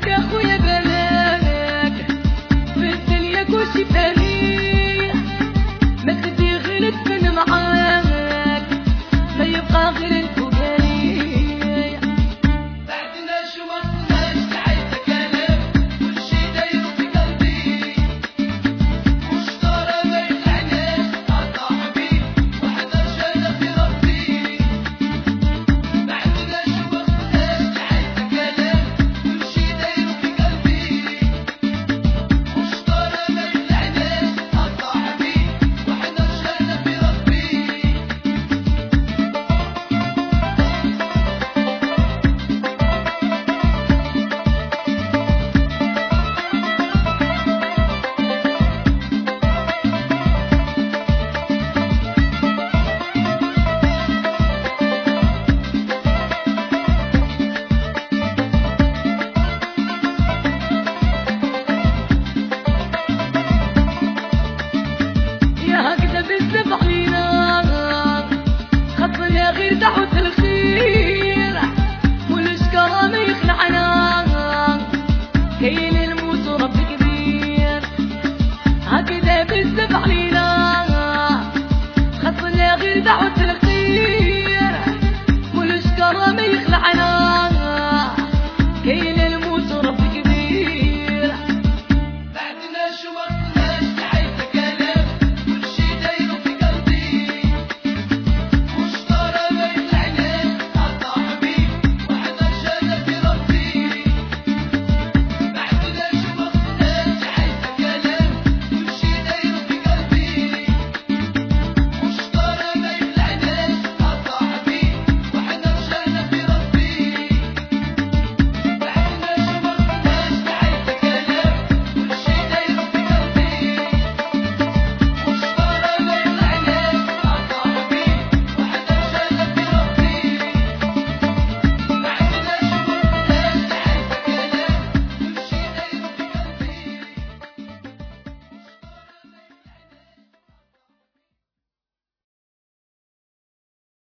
يا خويا بالك في الدنيا كلشي فاني، ما تدي غير تفن معاك ما يبقى غير الفقاني. بعدنا شو ما قلناش تعيد كلام كلشي داير في قلبي، وش دار ما يطلعناش صاحبي وحنا رجالة في ربي. بعدنا شو ما قلناش تعيد كلام كلشي داير في قلبي، وش دار ما يطلعناش صاحبي وحنا رجالة في ربي. يا هكذا بالزف علينا خطنا غير دعوة الخير، والشكرا ما يخلعنا كاين الموت ورب كبير. هكذا بالزف علينا خطنا غير دعوة